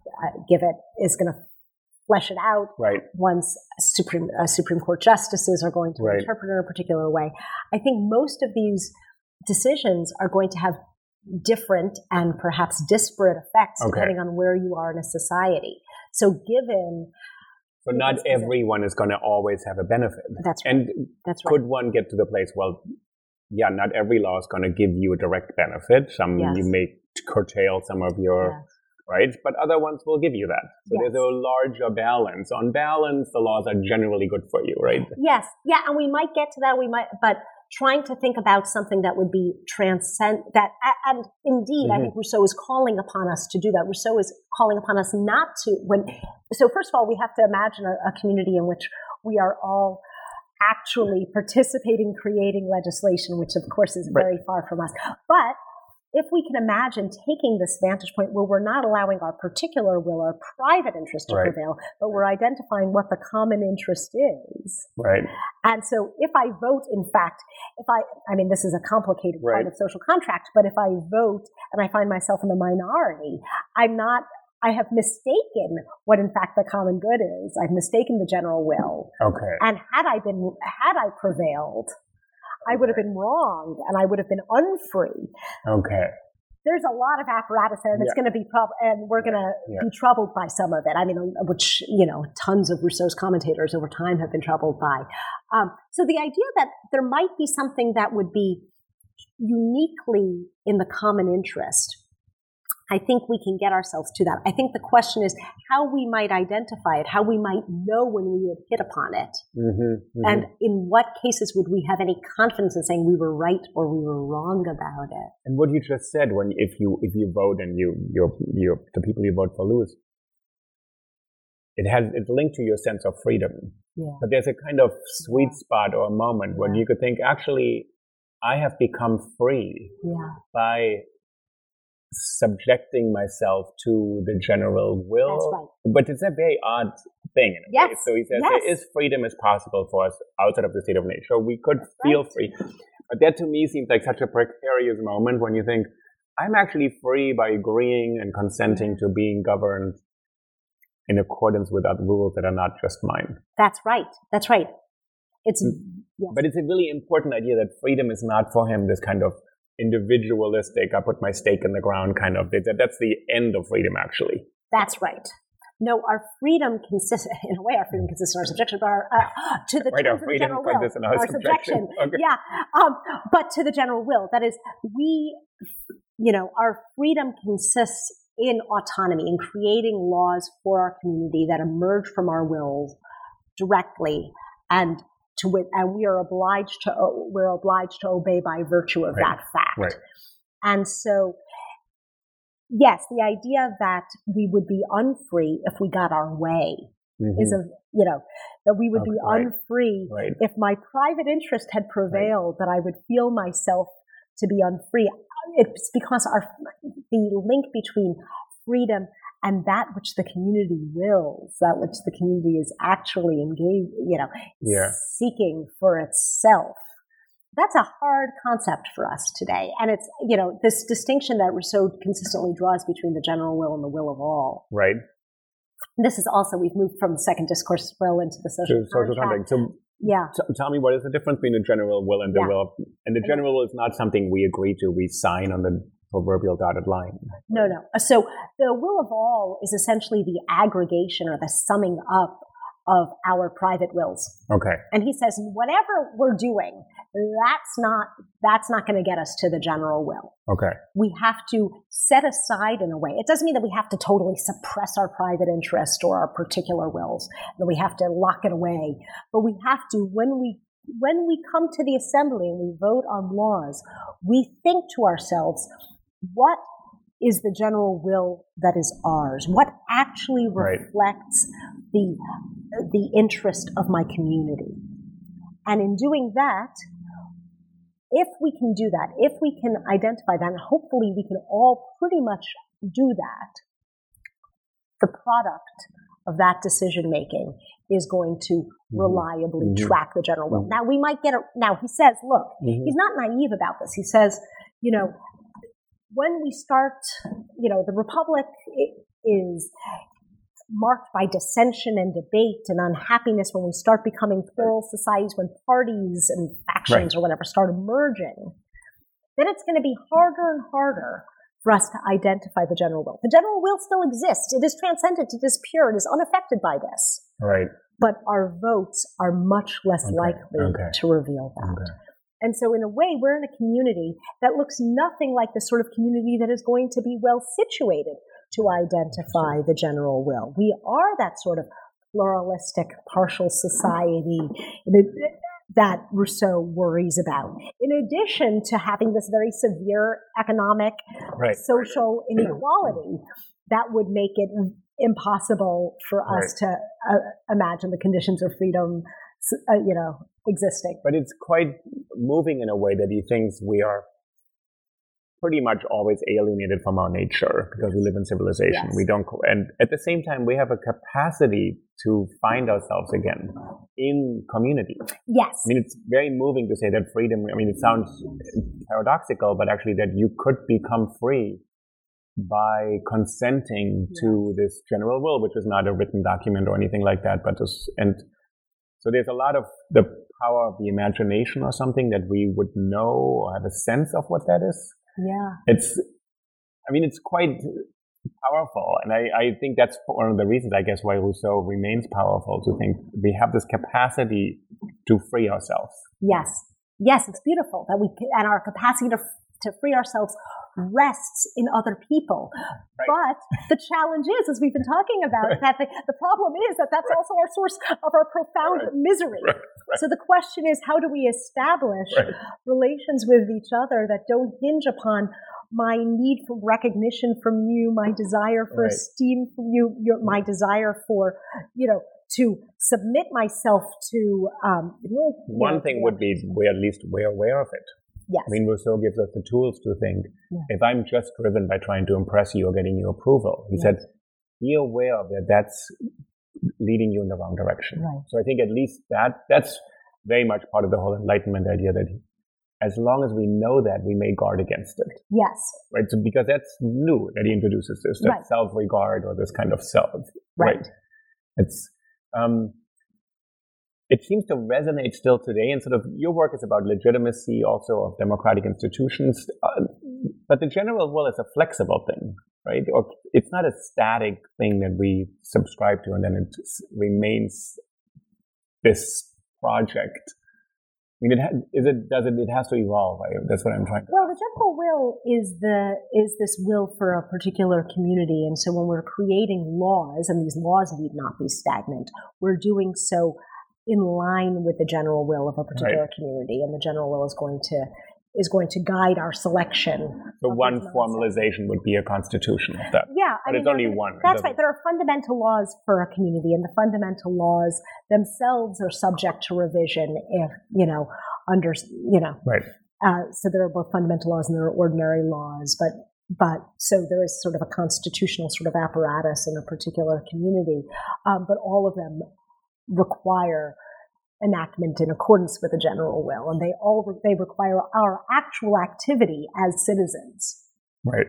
is going to flesh it out. Once Supreme Court justices are going to interpret it in a particular way. I think most of these decisions are going to have different and perhaps disparate effects depending on where you are in a society. So given... So not everyone is going to always have a benefit. That's right. And could one get to the place, well, not every law is going to give you a direct benefit. Some you may curtail some of your... Right? But other ones will give you that. So there's a larger balance. On balance, the laws are generally good for you, right? Yes. Yeah, and we might get to that. But trying to think about something that would be and indeed, I think Rousseau is calling upon us to do that. Rousseau is calling upon us not to, so first of all, we have to imagine a community in which we are all actually participating, creating legislation, which of course is very far from us. But if we can imagine taking this vantage point where we're not allowing our particular will or private interest to prevail, but we're identifying what the common interest is. Right. And so if I vote, in fact, I mean, this is a complicated part of social contract, but if I vote and I find myself in the minority, I have mistaken what in fact the common good is. I've mistaken the general will. Okay. And had I prevailed, I would have been wrong, and I would have been unfree. Okay. There's a lot of apparatus there, and it's going to be and we're going to be troubled by some of it. I mean, which tons of Rousseau's commentators over time have been troubled by. So the idea that there might be something that would be uniquely in the common interest, I think we can get ourselves to that. I think the question is how we might identify it, how we might know when we had hit upon it, and in what cases would we have any confidence in saying we were right or we were wrong about it. And what you just said, if you vote and the people you vote for lose, it's linked to your sense of freedom. Yeah. But there's a kind of sweet spot or a moment when you could think, actually, I have become free by subjecting myself to the general will. That's right. But it's a very odd thing in a way. So he says there is freedom is possible for us outside of the state of nature. We could feel free. But that to me seems like such a precarious moment when you think, I'm actually free by agreeing and consenting to being governed in accordance with other rules that are not just mine. That's right. That's right. But it's a really important idea that freedom is not for him this kind of individualistic, I put my stake in the ground kind of. That's the end of freedom, actually. That's right. No, our freedom consists, in a way, our freedom consists in our subjection to the our freedom consists in our subjection. Okay. Yeah, but to the general will. That is, our freedom consists in autonomy, in creating laws for our community that emerge from our wills directly and and we're obliged to obey by virtue of that fact. Right. And so, yes, the idea that we would be unfree if we got our way is that we would be unfree if my private interest had prevailed, that I would feel myself to be unfree. It's because the link between freedom and that which the community wills, that which the community is actually engaged, seeking for itself. That's a hard concept for us today. And it's, this distinction that Rousseau consistently draws between the general will and the will of all. Right. This is also, we've moved from the second discourse will into the social contract. So tell me, what is the difference between the general will and the will? And the general will is not something we agree to, we sign on the proverbial dotted line. No. So the will of all is essentially the aggregation or the summing up of our private wills. Okay. And he says, whatever we're doing, that's not going to get us to the general will. Okay. We have to set aside in a way. It doesn't mean that we have to totally suppress our private interest or our particular wills, that we have to lock it away. But we have to, when we come to the assembly and we vote on laws, we think to ourselves, what is the general will that is ours? What actually reflects the interest of my community? And in doing that, if we can do that, if we can identify that, and hopefully we can all pretty much do that, the product of that decision making is going to reliably track the general will. Now we might get now he says, look, he's not naive about this. He says, when we start, the Republic is marked by dissension and debate and unhappiness when we start becoming plural societies, when parties and factions or whatever start emerging, then it's going to be harder and harder for us to identify the general will. The general will still exists. It is transcendent. It is pure. It is unaffected by this. Right. But our votes are much less likely to reveal that. Okay. And so in a way, we're in a community that looks nothing like the sort of community that is going to be well situated to identify the general will. We are that sort of pluralistic, partial society that Rousseau worries about. In addition to having this very severe economic, social inequality that would make it impossible for us to imagine the conditions of freedom, existing. But it's quite moving in a way that he thinks we are pretty much always alienated from our nature because we live in civilization. Yes. We don't, and at the same time, we have a capacity to find ourselves again in community. Yes. I mean, it's very moving to say that freedom, it sounds paradoxical, but actually that you could become free by consenting to this general will, which is not a written document or anything like that, but just, and so there's a lot of the power of the imagination or something that we would know or have a sense of what that is. Yeah. It's quite powerful. And I think that's one of the reasons, I guess, why Rousseau remains powerful, to think we have this capacity to free ourselves. Yes. Yes, it's beautiful that and our capacity to free ourselves rests in other people. Right. But the challenge is, as we've been talking about, that the problem is that that's also our source of our profound misery. So the question is, how do we establish relations with each other that don't hinge upon my need for recognition from you, my desire for esteem from you, my desire for, to submit myself to... One thing would be, at least we're aware of it. Yes. Rousseau gives us the tools to think, if I'm just driven by trying to impress you or getting your approval, he said, be aware that that's leading you in the wrong direction. Right. So I think at least that's very much part of the whole Enlightenment idea, that as long as we know that, we may guard against it. Yes. Right. So because that's new that he introduces this, that self-regard or this kind of self. Right. It's, it seems to resonate still today, and sort of your work is about legitimacy also of democratic institutions, but the general will is a flexible thing, right? Or it's not a static thing that we subscribe to and then it remains this project. It has to evolve. That's what I'm trying to. Well, the general will is this will for a particular community, and so when we're creating laws, and these laws need not be stagnant, we're doing so in line with the general will of a particular community, and the general will is going to guide our selection. So one formalization would be a constitution of that. Yeah, but it's only one. That's right. There are fundamental laws for a community, and the fundamental laws themselves are subject to revision if under. Right. So there are both fundamental laws and there are ordinary laws, but so there is sort of a constitutional sort of apparatus in a particular community, but all of them require enactment in accordance with the general will, and they require our actual activity as citizens. Right.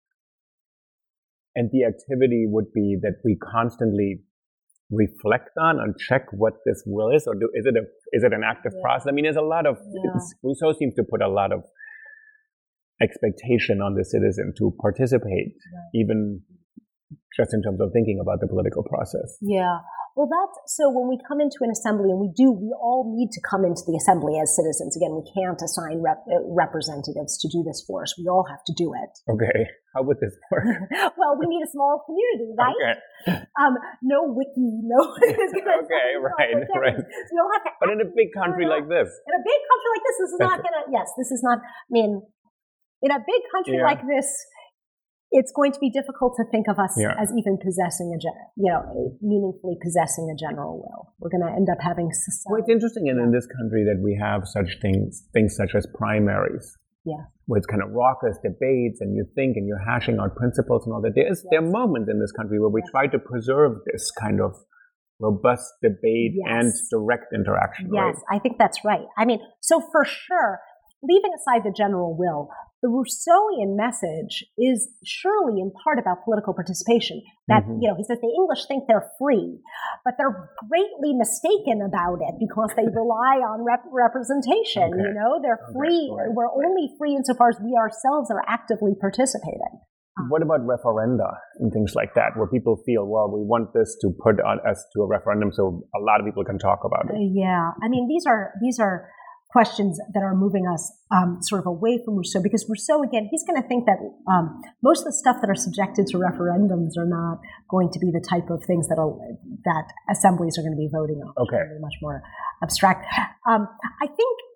And the activity would be that we constantly reflect on and check what this will is, or is it an active process? I mean, there's a lot of Rousseau seems to put a lot of expectation on the citizen to participate, even just in terms of thinking about the political process. Yeah. Well, so when we come into an assembly, and we all need to come into the assembly as citizens. Again, we can't assign representatives to do this for us. We all have to do it. Okay. How would this work? Well, we need a small community, right? Okay. No wiki, no. Okay, right. So you'll have to. But in a big country like this. In a big country like this, this is not going to, yes, this is not, I mean, in a big country like this, it's going to be difficult to think of us as even possessing meaningfully possessing a general will. We're going to end up having society. Well, it's interesting in this country that we have such things such as primaries. Yeah. Where it's kind of raucous debates and you think and you're hashing out principles and all that. There are moments in this country where we try to preserve this kind of robust debate and direct interaction. Yes, right? I think that's right. I mean, so for sure, leaving aside the general will, the Rousseauian message is surely in part about political participation. That, he says the English think they're free, but they're greatly mistaken about it because they rely on representation. Okay. They're free. Right. We're only free insofar as we ourselves are actively participating. What about referenda and things like that, where people feel, well, we want this to put us to a referendum so a lot of people can talk about it? Yeah. I mean, these are questions that are moving us sort of away from Rousseau, because Rousseau, again, he's going to think that most of the stuff that are subjected to referendums are not going to be the type of things that assemblies are going to be voting on. Okay, they're much more abstract. I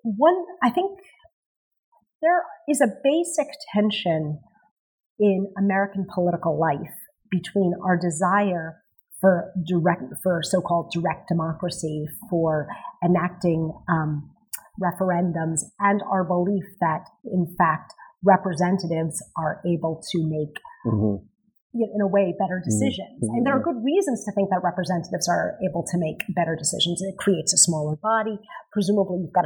think there is a basic tension in American political life between our desire for so-called direct democracy, for enacting referendums, and our belief that, in fact, representatives are able to make, in a way, better decisions. And there are good reasons to think that representatives are able to make better decisions. It creates a smaller body. Presumably, you've got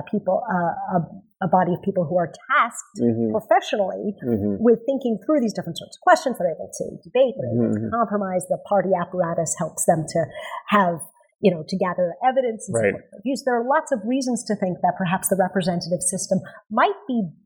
a body of people who are tasked professionally with thinking through these different sorts of questions. They're able to debate, they're able to compromise. The party apparatus helps them to have to gather evidence and support their views. There are lots of reasons to think that perhaps the representative system might,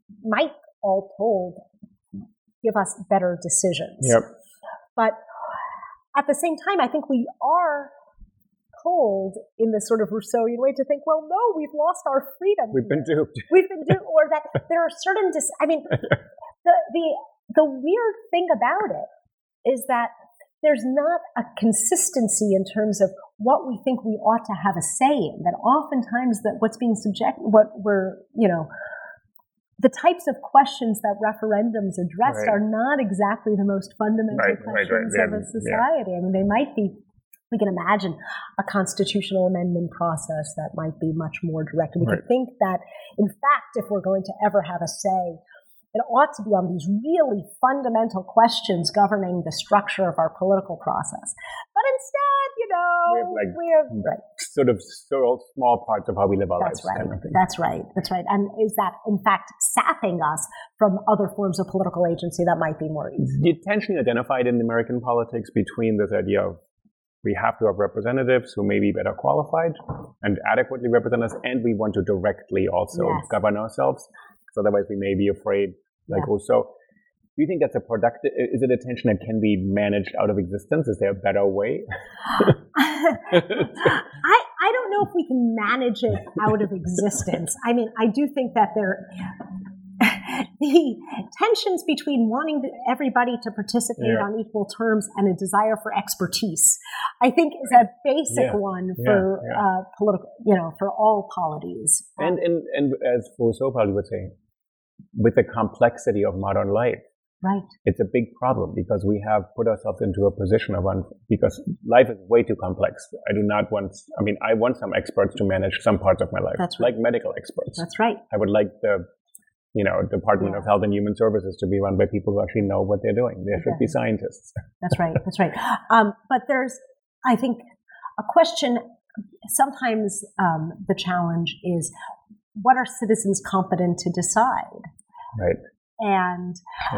all told, give us better decisions. Yep. But at the same time, I think we are told in this sort of Rousseauian way to think, well, no, we've lost our freedom. We've been duped. Or that there are certain, the weird thing about it is that there's not a consistency in terms of what we think we ought to have a say in. That oftentimes the types of questions that referendums address are not exactly the most fundamental questions of a society. I mean, they might be. We can imagine a constitutional amendment process that might be much more direct. We could think that, in fact, if we're going to ever have a say, it ought to be on these really fundamental questions governing the structure of our political process. But instead, we have sort of small parts of how we live our lives. That's right. And is that, in fact, sapping us from other forms of political agency that might be more easy? The tension identified in American politics between this idea of we have to have representatives who may be better qualified and adequately represent us, and we want to directly also govern ourselves. So otherwise we may be afraid, like Rousseau. Do you think that's is it a tension that can be managed out of existence? Is there a better way? I don't know if we can manage it out of existence. I mean, I do think that the tensions between wanting everybody to participate on equal terms and a desire for expertise, I think, is a basic one for political, for all polities. And as Rousseau probably would say, with the complexity of modern life, right, it's a big problem because we have put ourselves into a position of because life is way too complex. I want some experts to manage some parts of my life, That's right. like medical experts. That's right. I would like the Department of Health and Human Services to be run by people who actually know what they're doing. There should be scientists. That's right. That's right. But there's, I think, a question. Sometimes the challenge is, what are citizens competent to decide? Right. And,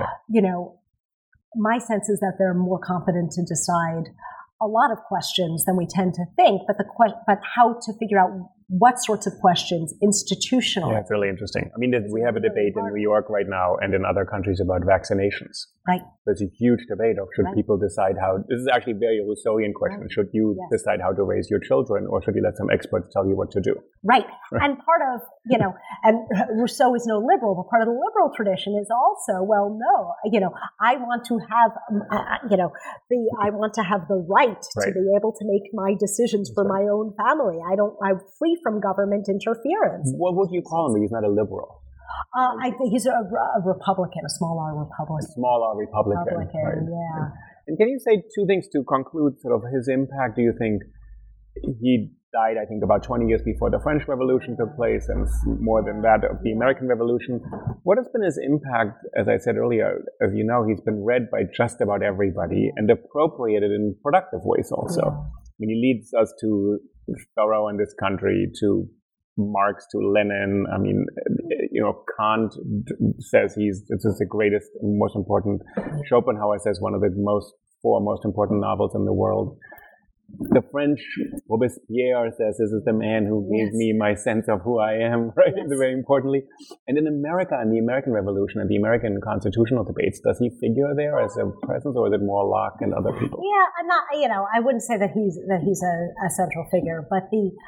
my sense is that they're more competent to decide a lot of questions than we tend to think, but how to figure out what sorts of questions institutionally. Yeah, it's really interesting. I mean, we have a debate in New York right now and in other countries about vaccinations. Right. There's a huge debate of should people decide this is actually a very Rousseauian question. Should you decide how to raise your children, or should you let some experts tell you what to do? Right. And part of, and Rousseau is no liberal, but part of the liberal tradition is also, well, no, I want to have, I want to have the right to be able to make my decisions for my own family. I'm free from government interference. What would you call him? He's not a liberal. I think he's a Republican, a small R Republican. A small R Republican, right. Yeah. And can you say two things to conclude sort of his impact? Do you think he died, I think, about 20 years before the French Revolution took place, and more than that, of the American Revolution? What has been his impact? As I said earlier, as you know, he's been read by just about everybody and appropriated in productive ways also. Yeah. I mean, he leads us to Thoreau in this country, to Marx, to Lenin. I mean, Kant says this is the greatest and most important. Schopenhauer says one of the four most important novels in the world. The French Robespierre says this is the man who gave me my sense of who I am, right? Yes. Very importantly. And in America, in the American Revolution and the American constitutional debates, does he figure there as a presence, or is it more Locke and other people? Yeah, I'm not, I wouldn't say that he's a central figure, but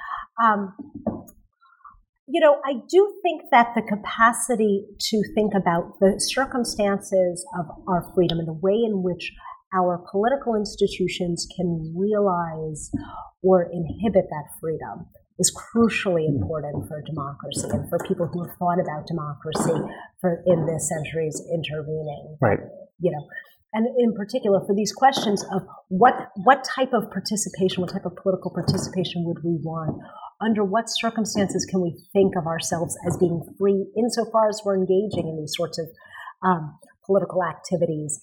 I do think that the capacity to think about the circumstances of our freedom and the way in which our political institutions can realize or inhibit that freedom is crucially important for democracy and for people who have thought about democracy in this century's intervening. Right. And in particular for these questions of what type of participation, what type of political participation would we want? Under what circumstances can we think of ourselves as being free insofar as we're engaging in these sorts of political activities?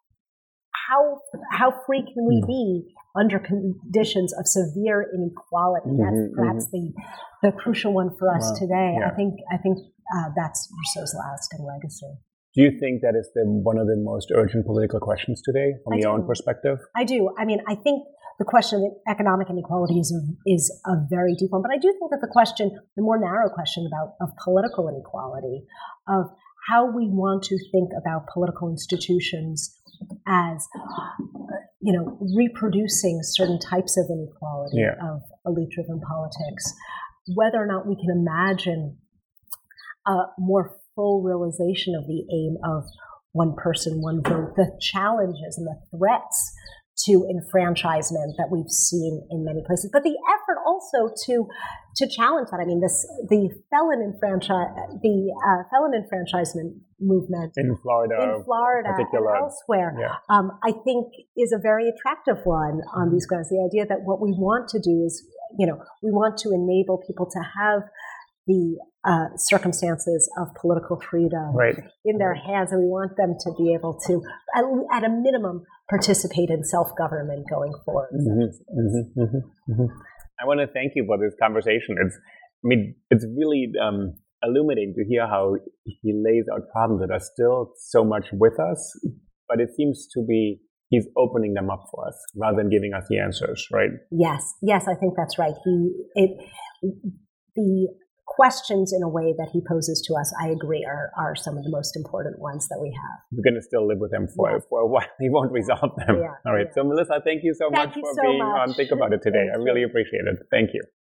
How free can we be under conditions of severe inequality? That's perhaps the crucial one for us today. Yeah. I think that's Rousseau's lasting legacy. Do you think that is one of the most urgent political questions today from your own perspective? I do. I mean, I think the question of economic inequality is a very deep one, but I do think that the more narrow question of political inequality, of how we want to think about political institutions as, reproducing certain types of inequality of elite-driven politics, whether or not we can imagine a more full realization of the aim of one person, one vote, the challenges and the threats to enfranchisement that we've seen in many places, but the effort also to challenge that. I mean, the felon enfranchisement movement in Florida, and elsewhere, I think is a very attractive one on these grounds. The idea that what we want to do is, we want to enable people to have the circumstances of political freedom in their hands, and we want them to be able to, at a minimum, participate in self-government going forward. I want to thank you for this conversation. It's really illuminating to hear how he lays out problems that are still so much with us, but it seems to be he's opening them up for us rather than giving us the answers, right? Yes, I think that's right. The questions in a way that he poses to us, I agree, are some of the most important ones that we have. We're going to still live with them for a while. He won't resolve them. All right. So, Melissa, thank you so much for being on Think About It today. I really appreciate it. Thank you.